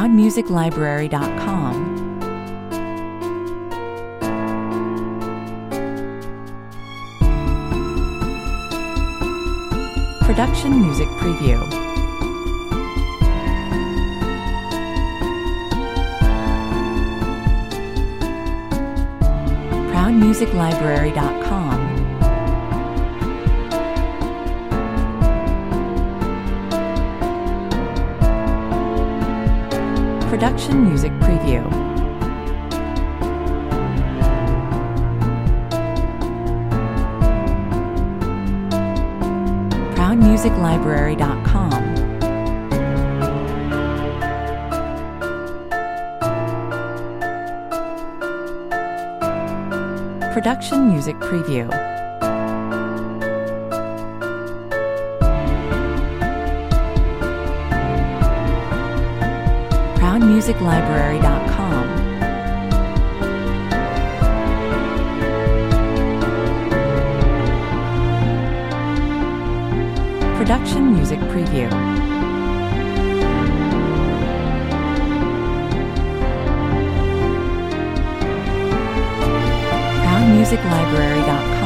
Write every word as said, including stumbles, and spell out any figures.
proud music library dot com. Production Music Preview. proud music library dot com. Production Music Preview. proud music library dot com. Production Music Preview. proud music library dot com. Production Music Preview. proud music library dot com.